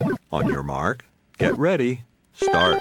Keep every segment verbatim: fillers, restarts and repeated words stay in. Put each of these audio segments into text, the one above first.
On your mark, get ready, start.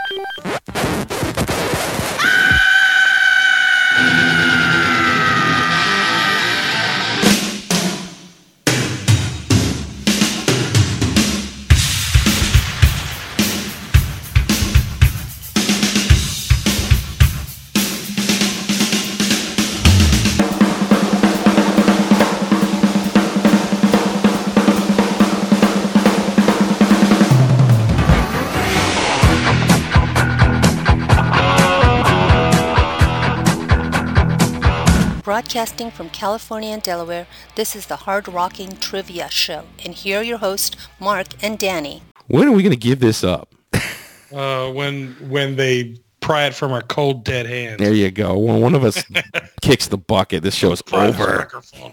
Broadcasting from California and Delaware, this is the Hard Rocking Trivia Show. And here are your hosts, Mark and Danny. When are we going to give this up? Uh, when when they pry it from our cold, dead hands. There you go. When one of us kicks the bucket, this show's over.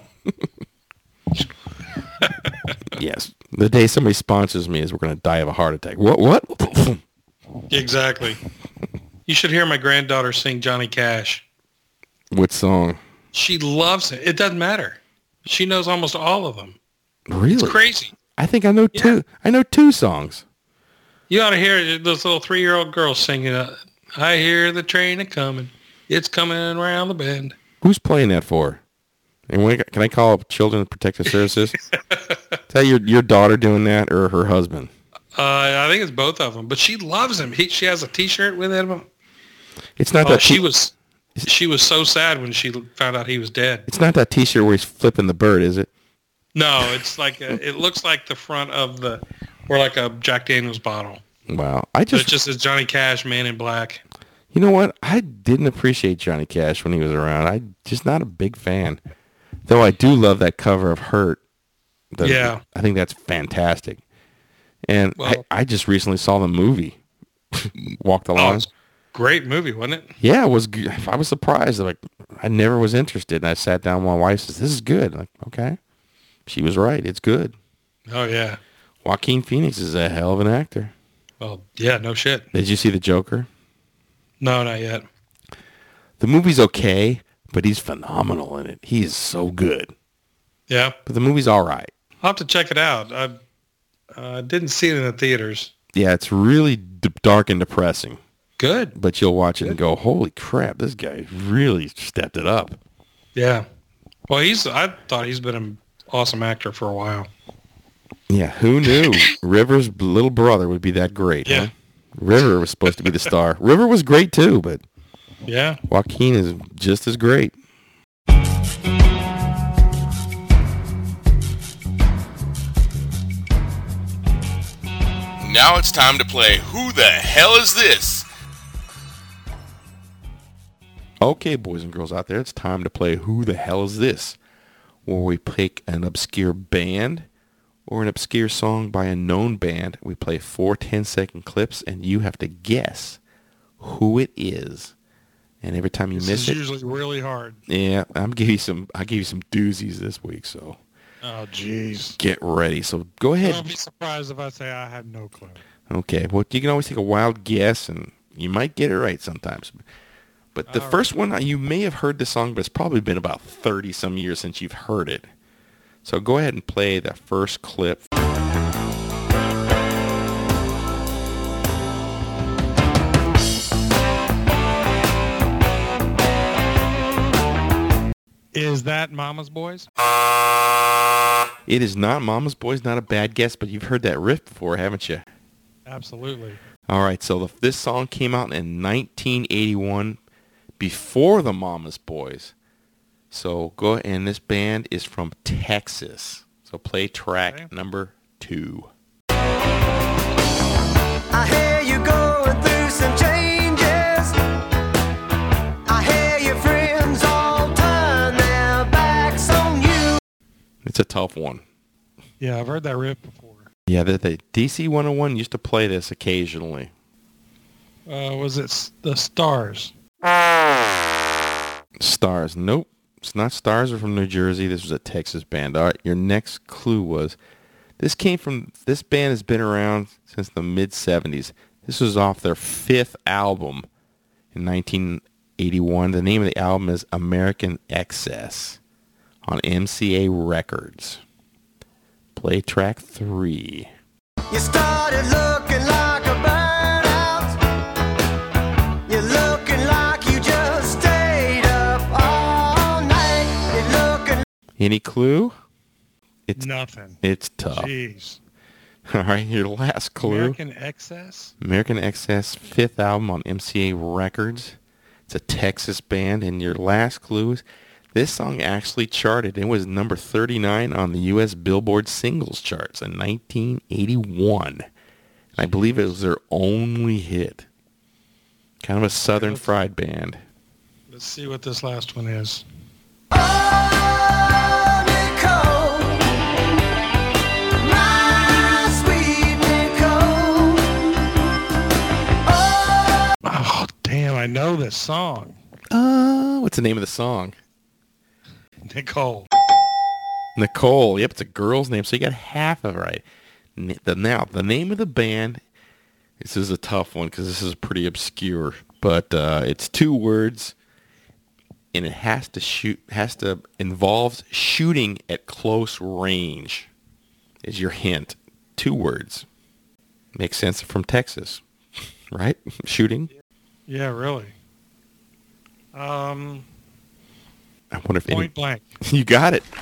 Yes. The day somebody sponsors me is we're going to die of a heart attack. What? What? Exactly. You should hear my granddaughter sing Johnny Cash. What song? She loves it. It doesn't matter. She knows almost all of them. Really? It's crazy. I think I know Yeah. two. I know two songs. You ought to hear those little three-year-old girls singing, uh, I hear the train a-coming. It's coming around the bend. Who's playing that for? And when, can I call up Children's Protective Services? Is that your, your daughter doing that or her husband? Uh, I think it's both of them. But she loves him. He, she has a T-shirt with him. It's not Oh, that she t- was... She was so sad when she found out he was dead. It's not that T-shirt where he's flipping the bird, is it? No, it's like a, it looks like the front of the, or like a Jack Daniels bottle. Wow. I So just, it just says Johnny Cash, Man in Black. you know what? I didn't appreciate Johnny Cash when he was around. I just not a big fan. Though I do love that cover of Hurt. The- Yeah. I think that's fantastic. And Well- I, I just recently saw the movie, Walk the Oh, Line. it's a great movie, wasn't it? Yeah, it was. Good. I was surprised. Like, I never was interested, and I sat down with my wife. Says, "This is good." I'm like, okay, she was right. It's good. Oh yeah. Joaquin Phoenix is a hell of an actor. Well, yeah, no shit. Did you see The Joker? No, not yet. The movie's okay, but he's phenomenal in it. He is so good. Yeah, But the movie's all right. I'll have to check it out. I uh, didn't see it in the theaters. Yeah, it's really d- dark and depressing. Good. But you'll watch it and go, "Holy crap! This guy really stepped it up." Yeah. Well, he's. I thought he's been an awesome actor for a while. Yeah, who knew River's little brother would be that great? Yeah. Huh? River was supposed to be the star. River was great too, but Yeah. Joaquin is just as great. Now it's time to play Who the Hell Is This? Okay, boys and girls out there, it's time to play Who the Hell Is This? Where we pick an obscure band or an obscure song by a known band. We play four ten-second clips, and you have to guess who it is. And every time you This miss is it, usually really hard. yeah, I'm give you some. I give you some doozies this week, so Oh, jeez. get ready. So go ahead. Don't be surprised if I say I have no clue. Okay, well, you can always take a wild guess, and you might get it right sometimes. But the All first one, you may have heard the song, but it's probably been about thirty-some years since you've heard it. So go ahead and play the first clip. Is that Mama's Boys? It is not Mama's Boys, not a bad guess, but you've heard that riff before, haven't you? Absolutely. All right, so the, this song came out in nineteen eighty-one, before the Mama's Boys. So go, and this band is from Texas. So play track Okay. number two. I hear you going through some changes. I hear your friends all turn their backs on you. It's a tough one. Yeah, I've heard that riff before. Yeah, the, the D C one oh one used to play this occasionally. Uh, was it S- the Stars? Stars. Nope. It's not Stars. Are from New Jersey. This was a Texas band. All right, your next clue was, this came from, this band has been around since the mid-seventies. This was off their fifth album in nineteen eighty-one. The name of the album is American Excess on M C A Records. Play track three. You started looking like a burnout. You're looking like you just stayed up all night. You're looking. Any clue? It's Nothing. It's tough. Jeez. All right, your last clue. American Excess? American Excess, fifth album on M C A Records. It's a Texas band, and your last clue is this song actually charted. It was number thirty-nine on the U S Billboard singles charts in nineteen eighty-one. And I believe it was their only hit. Kind of a Southern fried band. Let's see what this last one is. Oh, Nicole, my sweet Nicole. Oh, Oh, damn, I know this song. Uh, what's the name of the song? Nicole. Nicole. Yep, it's a girl's name, so you got half of it right. N- The, now, the name of the band, this is a tough one because this is pretty obscure, but uh, it's two words, and it has to shoot, has to, involves shooting at close range is your hint. Two words. Makes sense from Texas, right? Shooting. Yeah, really. Um, I wonder if any, Point Blank. you got it.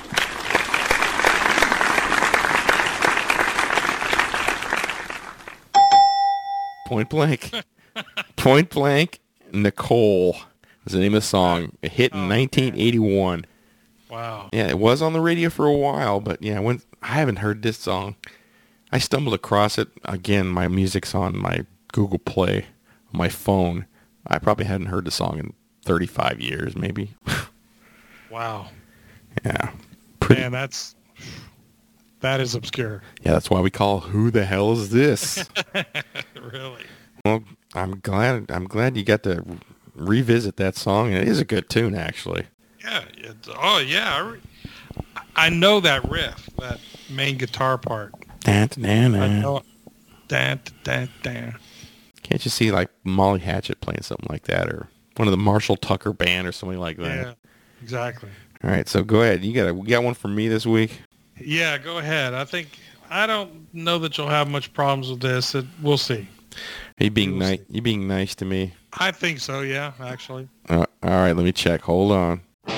Point Blank. Point Blank, Nicole is the name of the song. It hit in Oh, nineteen eighty-one. Wow. Yeah, it was on the radio for a while, but yeah, when I haven't heard this song. I stumbled across it. Again, my music's on my Google Play, on my phone. I probably hadn't heard the song in thirty-five years, maybe. Wow. Yeah. Pretty, Man, that's... That is obscure. yeah, that's why we call Who the Hell Is This? Really. Well, I'm glad I'm glad you got to revisit that song. It is a good tune, actually. Yeah. It's, oh, yeah. I, re- I know that riff, that main guitar part. Dan, dan, I dan. know. Dan, dan, dan. Can't you see like Molly Hatchet playing something like that, or one of the Marshall Tucker band, or something like that? Yeah, exactly. All right, so go ahead. You got a, we got one for me this week. Yeah, go ahead. I think I don't know that you'll have much problems with this. It, we'll see. Are you being We'll nice? see. You being nice to me? I think so. Yeah, actually. Uh, all right, let me check. Hold on.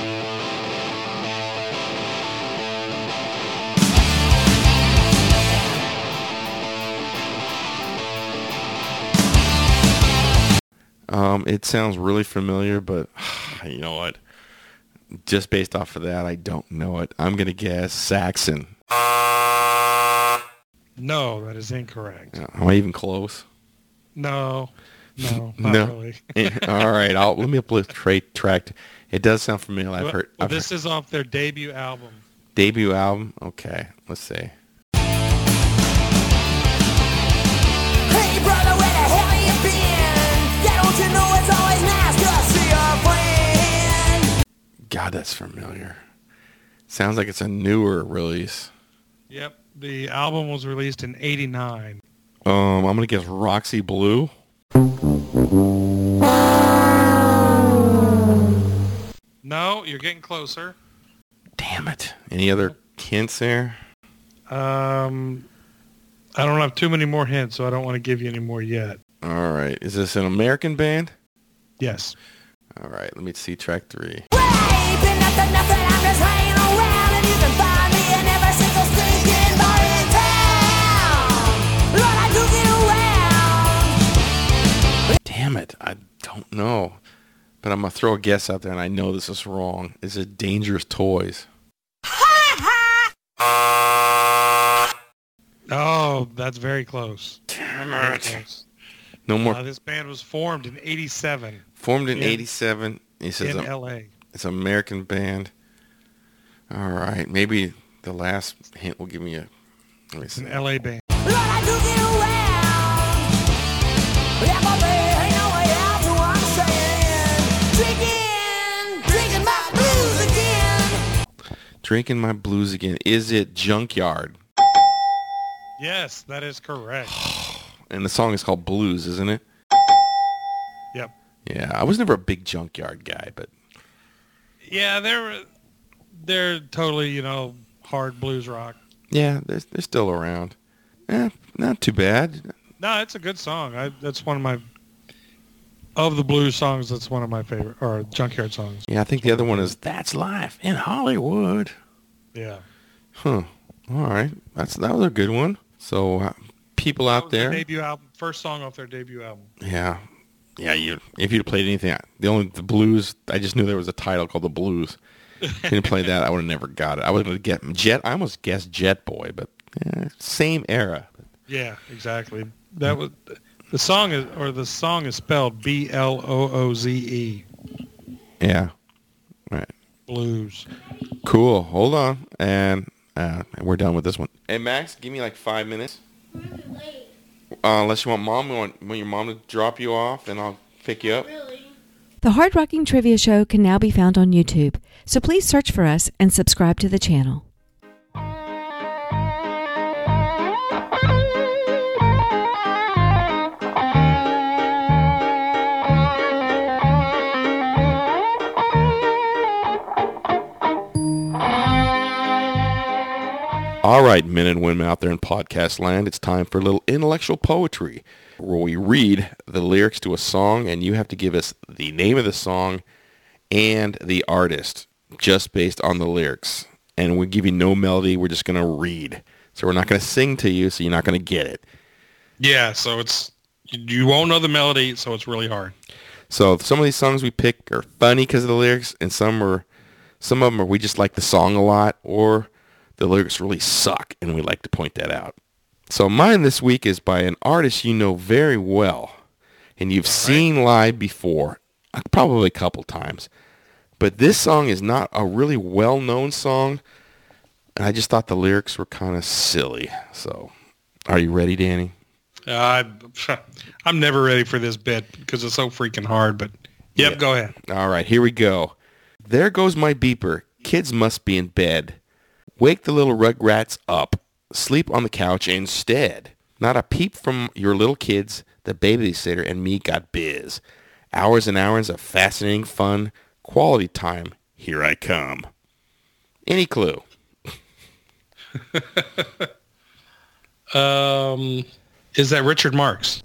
Um, it sounds really familiar, but you know what? Just based off of that, I don't know it. I'm gonna guess Saxon. No, that is incorrect. Am I even close? No, no, not No. really. Eh, all right, I'll let me upload the trade track. It does sound familiar. I've Well, heard. well, I've this heard. is off their debut album. Debut album. Okay, let's see. Hey brother, where the hell you been? Yeah, don't you know it's always nice to see a friend? God, that's familiar. Sounds like it's a newer release. Yep, the album was released in eighty-nine. Um, I'm gonna guess Roxy Blue. No, you're getting closer. Damn it! Any other hints there? Um, I don't have too many more hints, so I don't want to give you any more yet. All right, is this an American band? Yes. All right, let me see track three. Well, I ain't been nothing, nothing, I'm just hanging around, and you can find me in every single stinking bar in town. Lord, I do get around. Damn it! I don't know, but I'm gonna throw a guess out there, and I know this is wrong. Is it Dangerous Toys? Oh, that's very close. Damn Very it! close. No more. Uh, this band was formed in eighty-seven Formed in in- eighty-seven. He says in um, L A. it's an American band. All right, maybe the last hint will give me a. Let me It's see. an L A band. Lord, I do get around. Yeah, but there ain't no way out to what I'm saying. Drinking, drinking my blues again. Drinking My Blues Again. Is it Junkyard? Yes, that is correct. And the song is called Blues, isn't it? Yep. Yeah, I was never a big Junkyard guy, but Yeah, they're they're totally, you know, hard blues rock. yeah, they're, they're still around. Eh, not too bad. No, it's a good song. I, that's one of my, of the blues songs, that's one of my favorite, or Junkyard songs. Yeah, I think the other one is That's Life in Hollywood. Yeah. Huh. All right. That's That was a good one. So uh, people That out was their there. debut album, first song off their debut album. Yeah. Yeah, you. If you'd played anything, the only, the blues, I just knew there was a title called The Blues. Didn't play that, I would have never got it. I was going to get Jet, I almost guessed Jet Boy, but yeah, same era. Yeah, exactly. That was, the song is, or the song is spelled B L O O Z E. Yeah. All right. Blues. Cool. Hold on. And uh, we're done with this one. Hey, Max, give me like five minutes. Uh, unless you want mom, you want, want your mom to drop you off, and I'll pick you up. The Hard Rocking Trivia Show can now be found on YouTube, so please search for us and subscribe to the channel. All right, men and women out there in podcast land, it's time for a little intellectual poetry, where we read the lyrics to a song, and you have to give us the name of the song and the artist, just based on the lyrics. And we give you no melody, we're just going to read. So we're not going to sing to you, so you're not going to get it. Yeah, so it's, you won't know the melody, so it's really hard. So some of these songs we pick are funny because of the lyrics, and some are, some of them are we just like the song a lot, or the lyrics really suck, and we like to point that out. So mine this week is by an artist you know very well, and you've seen live before, probably a couple times. But this song is not a really well-known song, and I just thought the lyrics were kind of silly. So, are you ready, Danny? Uh, I, I'm never ready for this bit because it's so freaking hard, but yep, Yeah. go ahead. All right, here we go. There goes my beeper. Kids must be in bed. Wake the little rugrats up. Sleep on the couch instead. Not a peep from your little kids. The babysitter and me got biz. Hours and hours of fascinating fun. Quality time. Here I come. Any clue? Um, is that Richard Marx?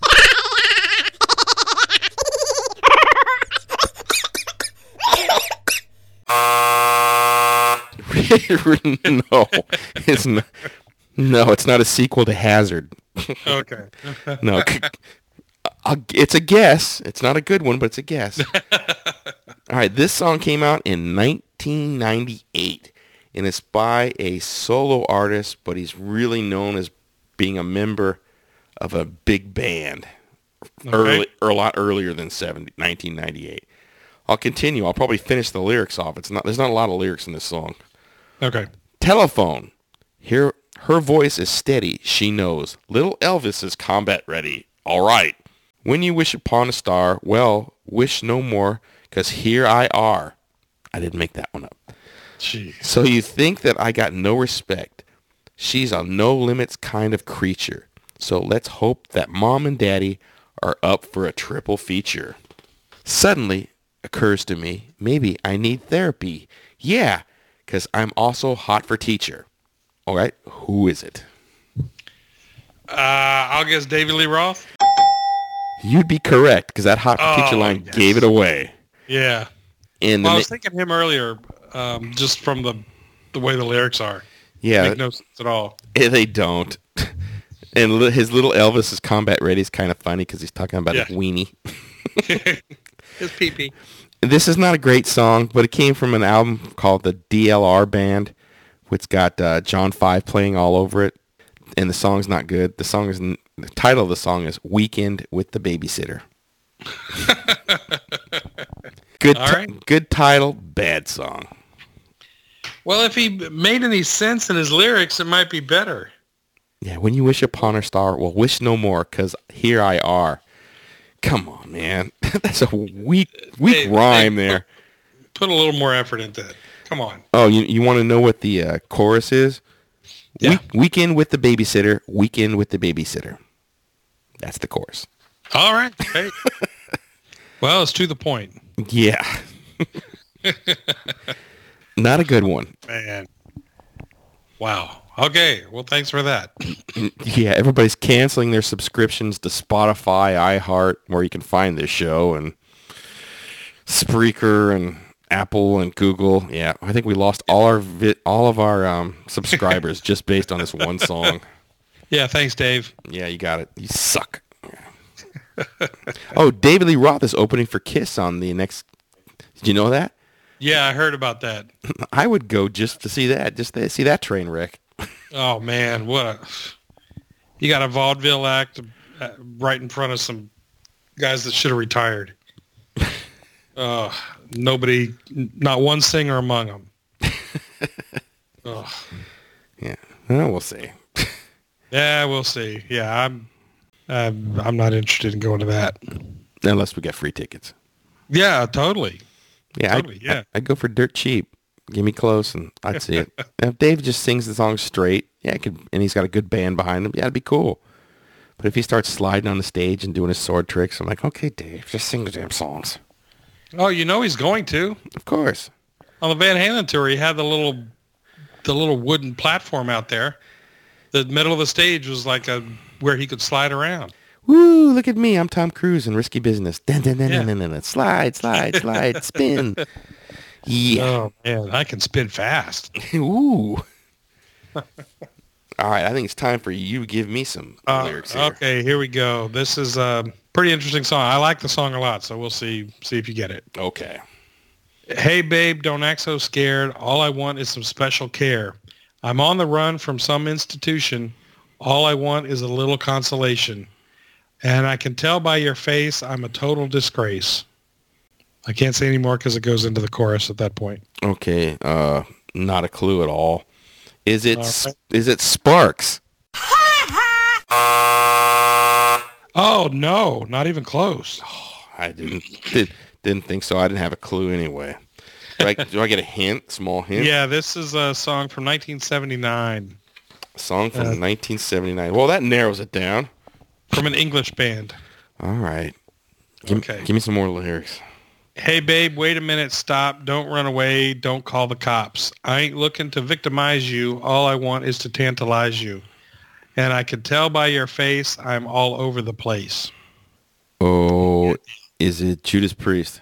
No, it's not. No, it's not a sequel to Hazard. Okay. No, c- I'll- it's a guess. It's not a good one, but it's a guess. All right, this song came out in nineteen ninety-eight, and it's by a solo artist, but he's really known as being a member of a big band early, or a lot earlier than seventy, nineteen ninety-eight. I'll continue. I'll probably finish the lyrics off. It's not. There's not a lot of lyrics in this song. Okay. Telephone. Here, her voice is steady. She knows. Little Elvis is combat ready. All right. When you wish upon a star, well, wish no more, 'cause here I are. I didn't make that one up. Jeez. So you think that I got no respect. She's a no-limits kind of creature. So let's hope that Mom and Daddy are up for a triple feature. Suddenly occurs to me, maybe I need therapy. Yeah, 'cause I'm also hot for teacher. All right, who is it? Uh, I'll guess David Lee Roth. You'd be correct, because that hot for Oh, teacher line yes. gave it away. Yeah. And Well, I the, was thinking him earlier, um, just from the the way the lyrics are. yeah, Make no sense at all. eh, they don't. And li- his little Elvis is combat ready is kind of funny because he's talking about Yeah. his weenie. It's pee-pee. This is not a great song, but it came from an album called the D L R Band, which got uh, John Five playing all over it. And the song's not good. The song is n- the title of the song is "Weekend with the Babysitter." Good, All ti- right. good title, bad song. Well, if he made any sense in his lyrics, it might be better. Yeah, when you wish upon a star, well, wish no more, 'cause here I are. Come on, man. That's a weak, weak Hey, rhyme hey, there. Put a little more effort into it. Come on. Oh, you you want to know what the uh, chorus is? Yeah. Week, weekend with the babysitter. Weekend with the babysitter. That's the chorus. All right. Hey. Well, it's to the point. Yeah. Not a good one. Man. Wow. Okay, well, thanks for that. Yeah, everybody's canceling their subscriptions to Spotify, iHeart, where you can find this show, and Spreaker and Apple and Google. Yeah, I think we lost all our vi- all of our um, subscribers just based on this one song. Yeah, thanks, Dave. Yeah, you got it. You suck. Oh, David Lee Roth is opening for Kiss on the next. Did you know that? Yeah, I heard about that. I would go just to see that, just to see that train wreck. Oh, man, what a... You got a vaudeville act uh, right in front of some guys that should have retired. Uh, nobody, not one singer among them. Oh. Yeah, well, we'll see. Yeah, we'll see. Yeah, I'm, I'm, I'm not interested in going to that. Unless we get free tickets. Yeah, totally. Yeah, Totally, I'd, yeah. I'd, I'd go for dirt cheap. Give me close, and I'd see it. Now, if Dave just sings the song straight, yeah, it could, and he's got a good band behind him, yeah, it'd be cool. But if he starts sliding on the stage and doing his sword tricks, I'm like, okay, Dave, just sing the damn songs. Oh, you know he's going to. Of course. On the Van Halen tour, he had the little, the little wooden platform out there. The middle of the stage was like a where he could slide around. Woo, look at me. I'm Tom Cruise in Risky Business. Dun, dun, dun, Yeah. dun, dun, dun, dun. Slide, slide, slide, spin. Yeah. Oh man, I can spin fast. Ooh. All right, I think it's time for you to give me some Uh, lyrics here. okay, here we go. This is a pretty interesting song. I like the song a lot, so we'll see see if you get it. Okay. Hey babe, don't act so scared. All I want is some special care. I'm on the run from some institution. All I want is a little consolation. And I can tell by your face I'm a total disgrace. I can't say any more because it goes into the chorus at that point. Okay. Uh, not a clue at all. Is it? All s right. Is it Sparks? Oh, no, not even close. I didn't did, didn't think so. I didn't have a clue anyway. Do I, do I get a hint? Small hint? Yeah, this is a song from nineteen seventy-nine Song from Uh, nineteen seventy-nine. Well, that narrows it down. from an English band. All right. Give, Okay. Give me some more lyrics. Hey, babe, wait a minute, stop. Don't run away. Don't call the cops. I ain't looking to victimize you. All I want is to tantalize you. And I can tell by your face I'm all over the place. Oh, is it Judas Priest?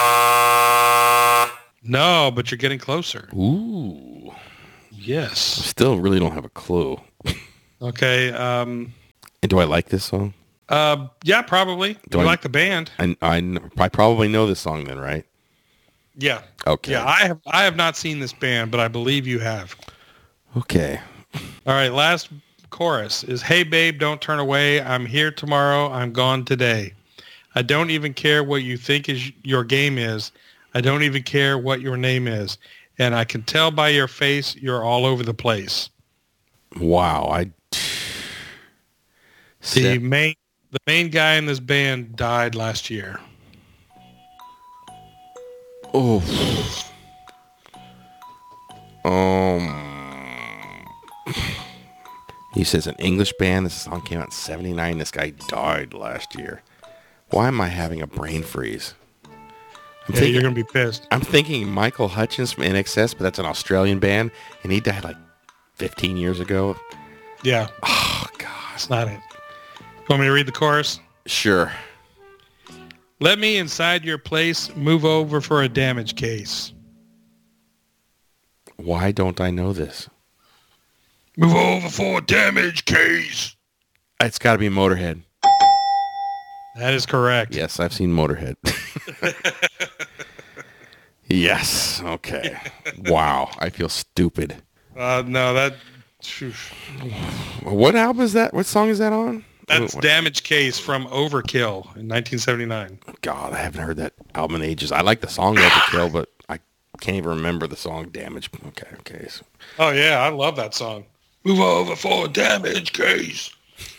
No, but you're getting closer. Ooh. Yes. Still really don't have a clue. Okay. Um, And do I like this song? uh, yeah, probably. Do Do you I- like the band? I, I, kn- I probably know this song then, right? Yeah. Okay. Yeah, I have I have not seen this band, but I believe you have. Okay. All right, last chorus is, hey, babe, don't turn away. I'm here tomorrow. I'm gone today. I don't even care what you think is your game is. I don't even care what your name is. And I can tell by your face you're all over the place. Wow. I. The Sep- main the main guy in this band died last year. Oh. Um. He says an English band. This song came out in seventy-nine. This guy died last year. Why am I having a brain freeze? I'm Yeah, thinking, you're gonna be pissed. I'm thinking Michael Hutchins from N X S, but that's an Australian band, and he died like fifteen years ago. Yeah, Oh God. that's not it. Want me to read the chorus? Sure. Let me inside your place. Move over for a damage case. Why don't I know this? Move over for a damage case. It's got to be Motorhead. That is correct. Yes, I've seen Motorhead. Yes. Okay. Wow. I feel stupid. Uh, no, that What album is that? What song is that on? that's What- Damage Case from Overkill in nineteen seventy-nine. God, I haven't heard that album in ages. I like the song Overkill, but I can't even remember the song Damage. Okay, okay. So, Oh yeah, I love that song. Move over for a damage case.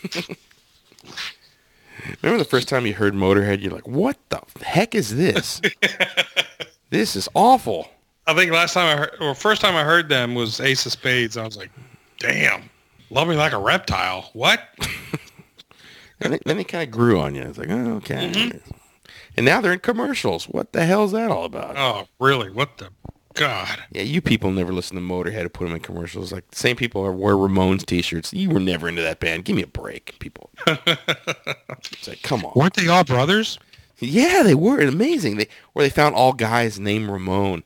remember the first time you heard Motorhead? You're like, what the heck is this? This is awful. I think last time I heard, or first time I heard them was Ace of Spades. I was like, damn, love me like a reptile. What? And then, then it kind of grew on you. It's like, oh, okay. And now they're in commercials. What the hell is that all about? Oh, really? What the? God. Yeah, you people never listen to Motorhead to put them in commercials. Like, the same people who wear Ramones t-shirts. You were never into that band. Give me a break, people. It's like, come on. Weren't they all brothers? Yeah, they were amazing. They Where they found all guys named Ramone.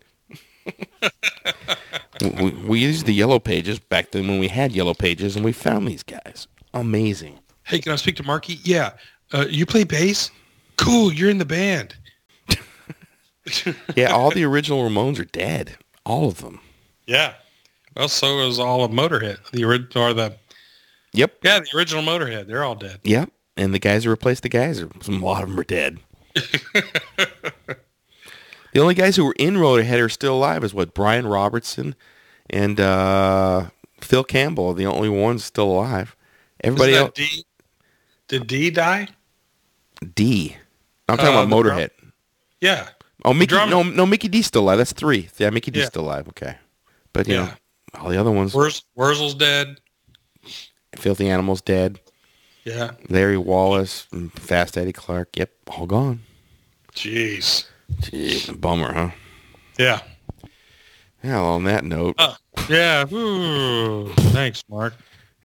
we, we used the Yellow Pages back then when we had Yellow Pages, and we found these guys. Amazing. Hey, can I speak to Marky? Yeah. Uh, you play bass? Cool, you're in the band. Yeah, all the original Ramones are dead. All of them. Yeah. Well, so is all of Motorhead. The original, or the Yep. yeah, the original Motorhead. They're all dead. Yep. And the guys who replaced the guys, are, a lot of them are dead. The only guys who were in Motorhead are still alive is what, Brian Robertson and uh, Phil Campbell are the only ones still alive. Everybody Isn't else. that D? Did D die? D. I'm talking Uh, about the drum- Motorhead. Yeah. Oh, Mickey. drummer. No, no, Mickey D's still alive. That's three. Yeah, Mickey D's Yeah. still alive. Okay, but you Yeah. know, all the other ones. Wurz, Wurzel's dead. Filthy Animals dead. Yeah. Larry Wallace, and Fast Eddie Clark. Yep, all gone. Jeez. Gee, bummer, huh? Yeah. Yeah. Well, on that note, Uh, yeah. Ooh. Thanks, Mark.